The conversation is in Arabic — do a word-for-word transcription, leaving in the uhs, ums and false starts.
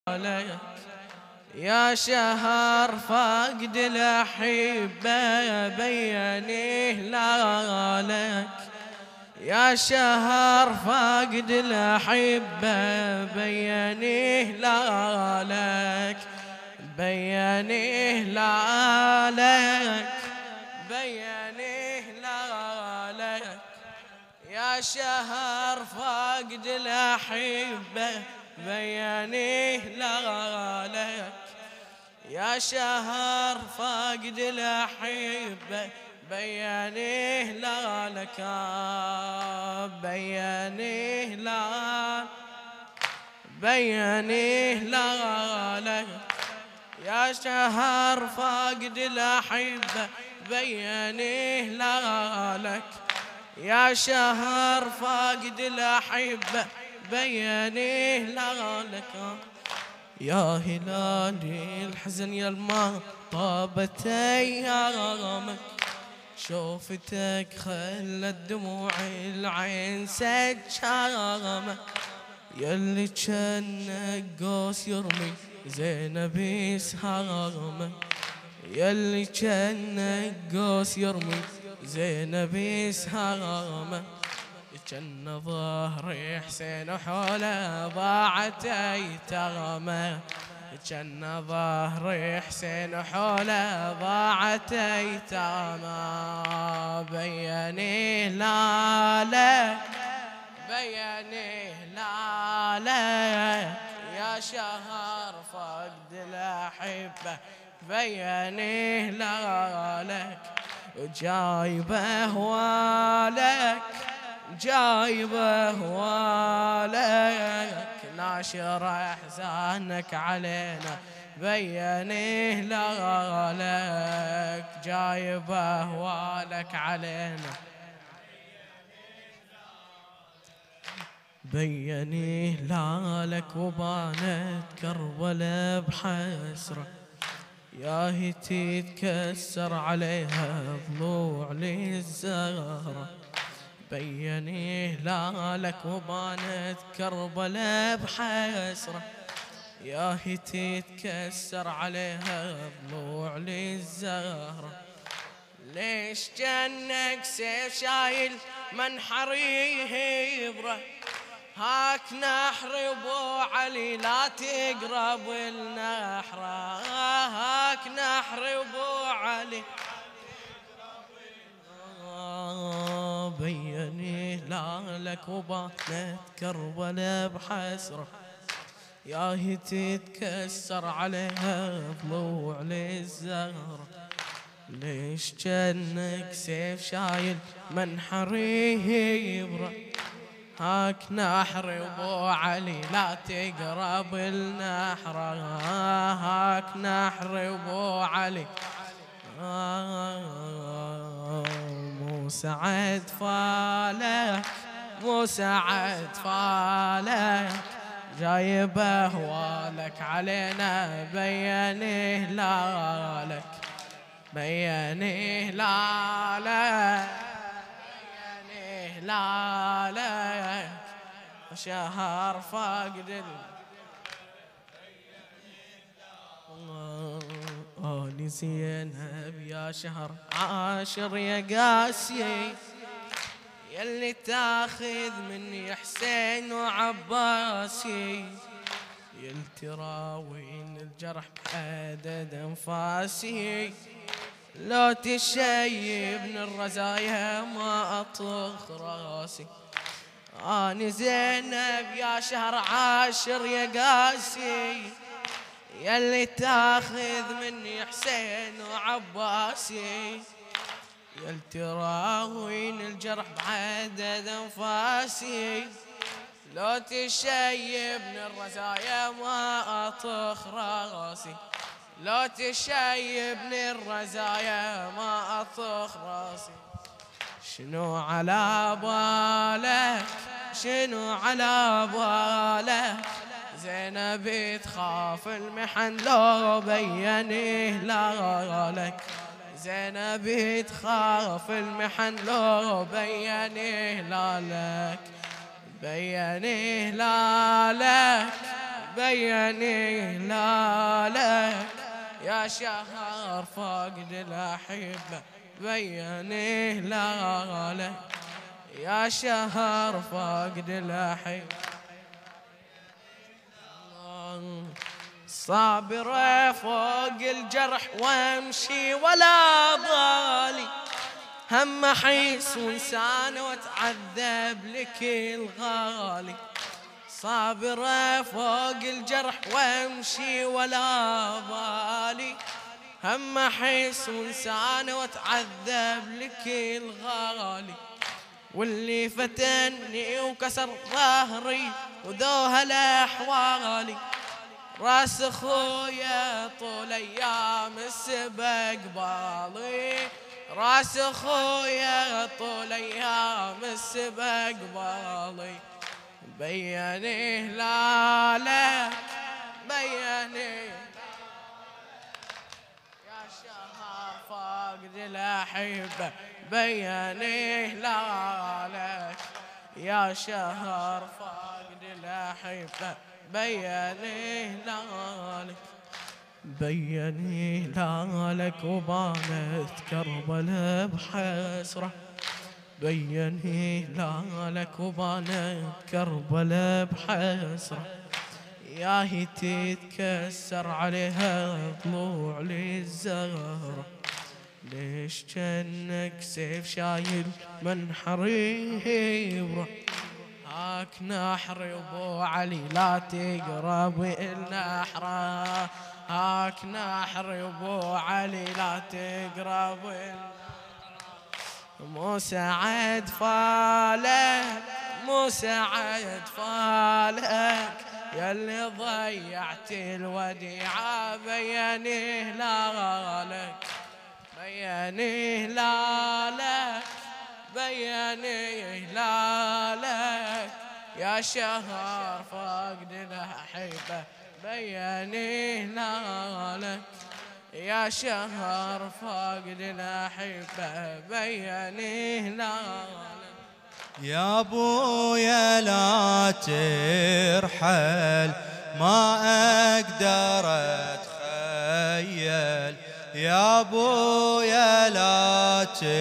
لك يا شهر فقد الأحبة بيني هلالك يا شهر فقد الأحبة بيني هلالك بيني هلالك بيني هلالك يا شهر فقد الأحبة بيني هلالك يا شهر فقد الأحبة بيني هلالك بيني هلالك بيني هلالك يا شهر فقد الأحبة بيني هلالك يا شهر فقد الأحبة بيني هلالك يا هلالي الحزن يا الماء طابت أيامك شوفتك خلت دموع العين سجامة يلي جنك قوس يرمي زينب سهامة يلي جنك قوس يرمي زينب سهامة جن ظهري حسين وحوله ضاعت ايتامه جن ظهري حسين وحوله ضاعت ايتامه بيني هلالك بيني هلالك يا شهر فقد الأحبة بيني هلالك وجايبه والك جايبه والك ناشر احزانك علينا بيني هلالك جايبه والك علينا بيني هلالك وبانت كربلاء بحسرة يا هي تتكسر عليها ضلوع للزهرة بيني هلالك وبانت كربلاء بحسرة يا هي تتكسر عليها ضلوع للزهرة ليش جنك سيف شايل منحري هبره هاك نحر ابو علي لا تقرب النحره هاك نحر ابو علي بيني هلالك وبانت كربلاء بحسرة يا هي تتكسر عليها ضلوع للزهرة ليش جنك سيف شايل منحري هبره هاك نحر ابو علي لا تقرب النحره هاك نحر ابو علي مو سعد فالك مو سعد فالك جايبه والك علينا بيني هلالك بيني هلالك بيني هلالك شهر فقد ال اني زينب يا شهر عاشر يا قاسي يلي تاخذ مني حسين وعباسي يلي تراوين الجرح بعدد انفاسي لو تشيب من الرزايا ما اطخ راسي اني زينب يا شهر عاشر يا قاسي يلي تاخذ مني حسين وعباسي يلي تراوين الجرح بعدد انفاسي لو تشيب من الرزايا ما اطخ راسي لو تشيب من الرزايا ما اطخ راسي شنو على بالك شنو على بالك زينب تخاف المحن لو بيني هلالك زينب تخاف المحن لو بيني هلالك بيني هلالك بيني هلالك يا شهر فاقد الأحبة بيني هلالك يا شهر فاقد الأحبة صابرة فوق الجرح وامشي ولا ضالي هم احيس وانسان واتعذب لك الغالي صابرة فوق الجرح وامشي ولا بالي هم احيس وانسان واتعذب لك الغالي واللي فتني وكسر ظهري وذوها الاحوالي راس اخويا طول ايام السبق بالي راس اخويا طول ايام السبق بالي بيني هلالك بيني يا شهر فاقد الأحبة بيني هلالك يا شهر فاقد الأحبة بيني هلالك بيني هلالك وبانت كربلاء بحسرة بيني هلالك وبانت كربلاء بحسرة يا هي تتكسر عليها طلوع للزهرة ليش جنك سيف شايل من حريبره هاك نحر ابو علي لا تقرب النحره هاك نحر ابو علي لا تقرب مو سعد فالك مو سعد فالك ياللي ضيعت الوديعه بيني هلالك بيني هلالك بيني هلالك يا شهر فاقد الأحبة بيني هلالك يا شهر فاقد الأحبة بيني هلالك يا ابويا لا ترحل ما اقدر اتخيل يا ابويا لا ترحل